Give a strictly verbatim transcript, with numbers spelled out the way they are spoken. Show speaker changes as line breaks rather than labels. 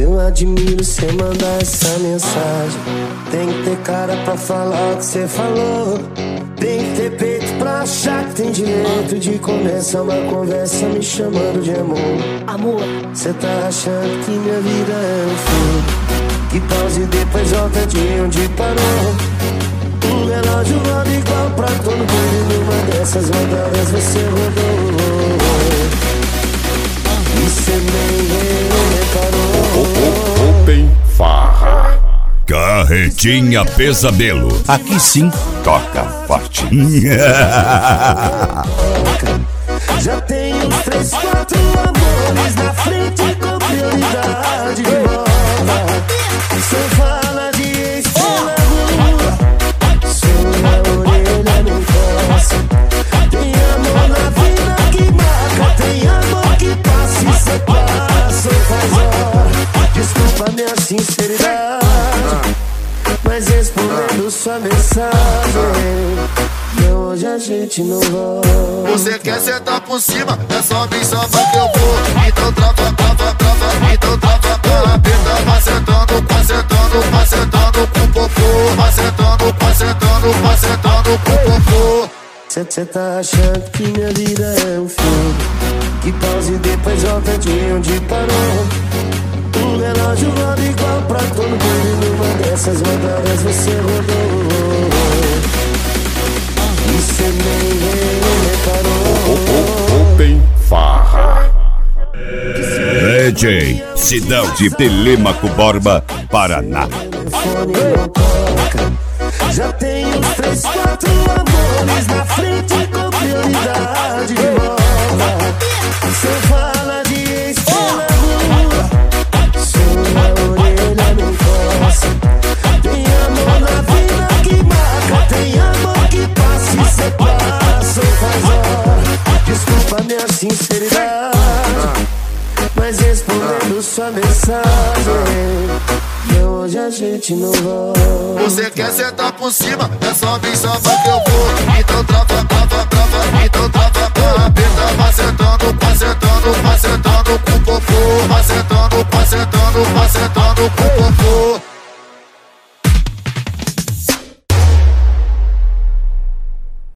Eu admiro cê mandar essa mensagem. Tem que ter cara pra falar o que cê falou. Tem que ter peito pra achar que tem direito de começar uma conversa me chamando de amor.
Amor,
cê tá achando que minha vida é um filme que pausa e depois volta de onde parou. O relógio roda igual pra todo mundo. Numa dessas rodadas você rodou e cê nem reparou.
Open Farra. Carretinha Pesadelo. Aqui sim toca forte.
Já tenho uns três, quatro amores na frente com prioridade de volta. Cê fala de estrela rua, sua orelha não cansa. Tem amor na vida que marca, tem amor que passa e cê passa ou faz hora. Desculpa minha sinceridade, mas respondendo sua mensagem, hoje a gente não volta.
Você quer sentar por cima, é só vir só que eu vou. Então trava, trava, trava, então trava pra aperta. Vai sentando, vai sentando, vai sentando com popô. Vai sentando, vai sentando, vai sentando com popô.
Cê, cê tá achando que minha vida é um filme que pausa e depois volta de onde parou. O relógio roda igual pra todo mundo. Numa dessas rodadas você rodou e cê nem reparou.
Open Farra. D J Sidão de Telêmaco Borba, Paraná.
Já tenho uns três, quatro amores na frente com prioridade de volta. Cê fala de estrela rua, sua orelha não cansa. Tem amor na vida que marca, tem amor que passa e cê passa ou faz hora. Desculpa minha sinceridade, mas respondendo sua mensagem, hoje a gente não volta.
Você quer sentar por cima, é só vir só que eu vou. Então trava, trava, trava, então trava pra aperta. Vai sentando, vai sentando, vai sentando com popô. Vai sentando, vai sentando, vai sentando